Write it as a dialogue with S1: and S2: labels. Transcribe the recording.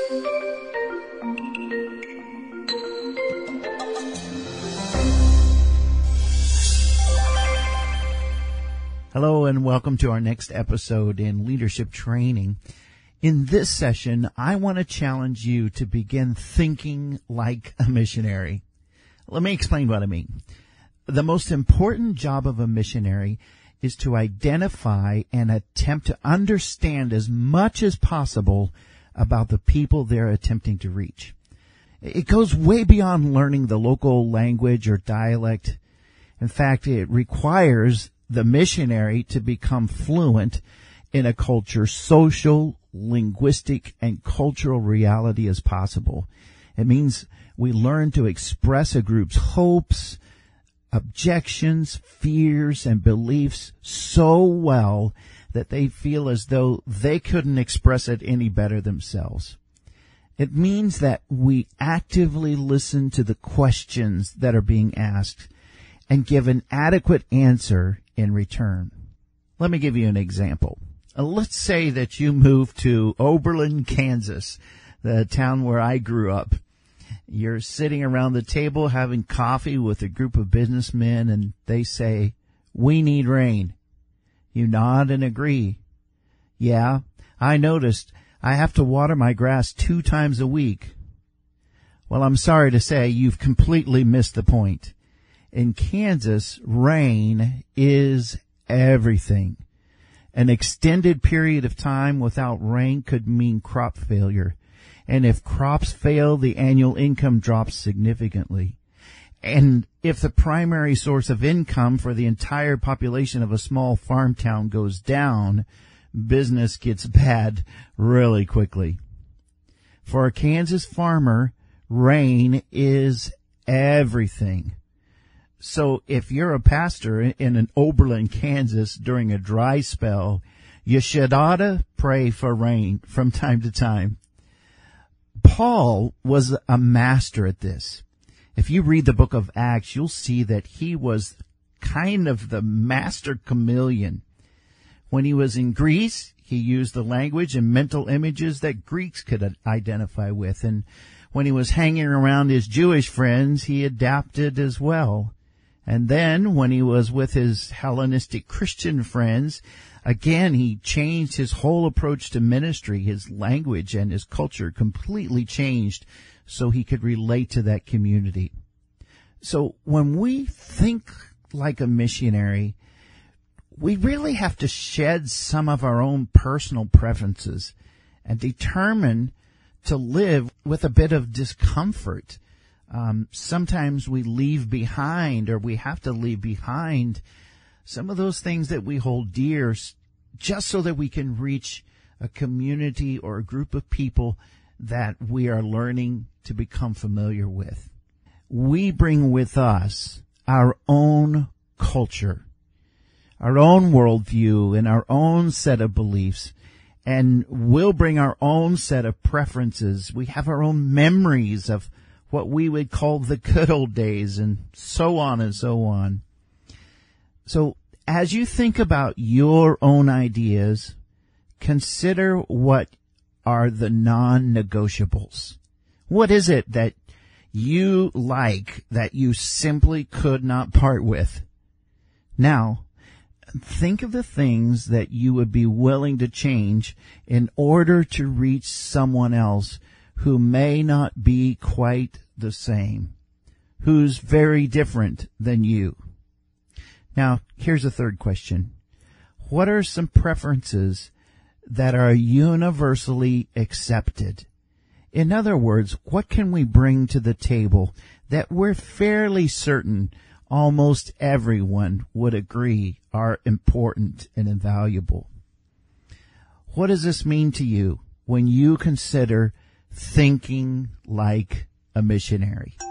S1: Hello and welcome to our next episode in leadership training. In this session, I want to challenge you to begin thinking like a missionary. Let me explain what I mean. The most important job of a missionary is to identify and attempt to understand as much as possible about the people they're attempting to reach. It goes way beyond learning the local language or dialect. In fact, it requires the missionary to become fluent in a culture's social, linguistic, and cultural reality as possible. It means we learn to express a group's hopes, objections, fears, and beliefs so well that they feel as though they couldn't express it any better themselves. It means that we actively listen to the questions that are being asked and give an adequate answer in return. Let me give you an example. Let's say that you move to Oberlin, Kansas, the town where I grew up. You're sitting around the table having coffee with a group of businessmen, and they say, "We need rain." You nod and agree. "Yeah, I noticed I have to water my grass 2 times a week." Well, I'm sorry to say you've completely missed the point. In Kansas, rain is everything. An extended period of time without rain could mean crop failure. And if crops fail, the annual income drops significantly. And if the primary source of income for the entire population of a small farm town goes down, business gets bad really quickly. For a Kansas farmer, rain is everything. So if you're a pastor in an Oberlin, Kansas during a dry spell, you should oughta pray for rain from time to time. Paul was a master at this. If you read the book of Acts, you'll see that he was kind of the master chameleon. When he was in Greece, he used the language and mental images that Greeks could identify with. And when he was hanging around his Jewish friends, he adapted as well. And then when he was with his Hellenistic Christian friends, again, he changed his whole approach to ministry. His language and his culture completely changed so he could relate to that community. So when we think like a missionary, we really have to shed some of our own personal preferences and determine to live with a bit of discomfort. Sometimes we leave behind, or we have to leave behind, some of those things that we hold dear just so that we can reach a community or a group of people that we are learning to become familiar with. We bring with us our own culture, our own worldview, and our own set of beliefs, and we'll bring our own set of preferences. We have our own memories of what we would call the good old days, and so on and so on. So as you think about your own ideas, consider what are the non-negotiables. What is it that you like that you simply could not part with? Now, think of the things that you would be willing to change in order to reach someone else who may not be quite the same, who's very different than you. Now, here's a third question. What are some preferences that are universally accepted? In other words, what can we bring to the table that we're fairly certain almost everyone would agree are important and invaluable? What does this mean to you when you consider thinking like a missionary?